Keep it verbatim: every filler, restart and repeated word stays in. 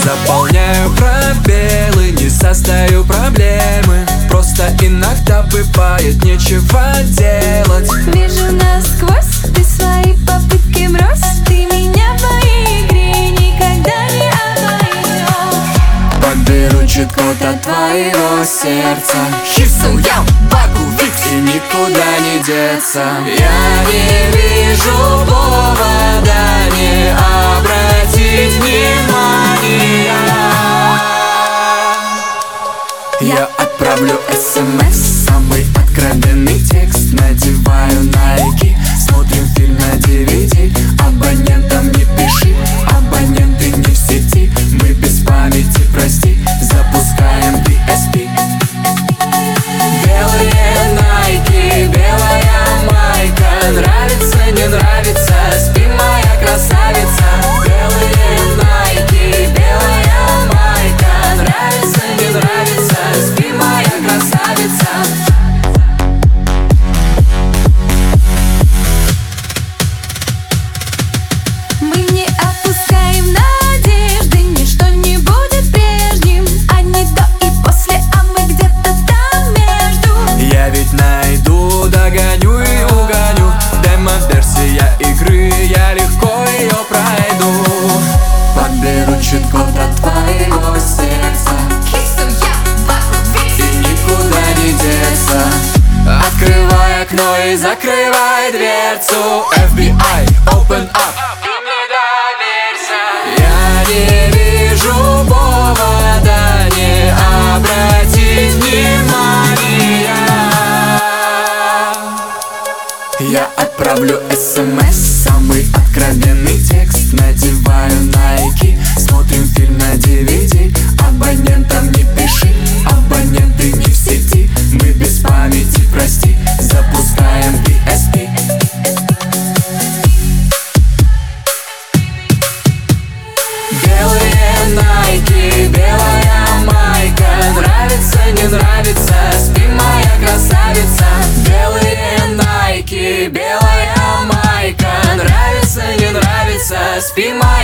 заполняю пробелы, не создаю проблемы. Просто иногда бывает нечего делать. Вижу насквозь, ты свои попытки брось. Ты меня в моей игре никогда не обойдешь. Подберу чит-код от твоего сердца. Хису, я, Баку, Фикси, никуда не деться. Я не вижу повода не обратить внимания. Я отправлю смс, самый откровенный текст. Надеваю найки, смотрим фильм на ди ви ди. Абонентам не пиши, абоненты не в сети. Мы без памяти, прости, запускаем ди эс пи. Белые найки, белая майка. Нравится, не нравится, спи, моя красавица. Белые найки, белая майка. Нравится, не нравится, спи, моя красавица. Мы не опускаем надежды, ничто не будет прежним. Они до и после, а мы где-то там между. Я ведь найду, догоню и угоню. Демо-версия игры, я легко ее пройду. Подберу чит-код от твоего сердца. И никуда не деться. Открывай окно и закрывай дверцу. эф би ай, open up. Я не вижу повода не обратить внимания. Я отправлю смс, самый откровенный текст. Надеваю найки, смотрим фильм на ди ви ди. Абонентам не пиши, абоненты не в сети. Мы без памяти, прости, запускаем ди эс пи. Белые найки, белая майка. Нравится, не нравится, спи, моя красавица. Белые найки, белая майка. Нравится, не нравится, спи, моя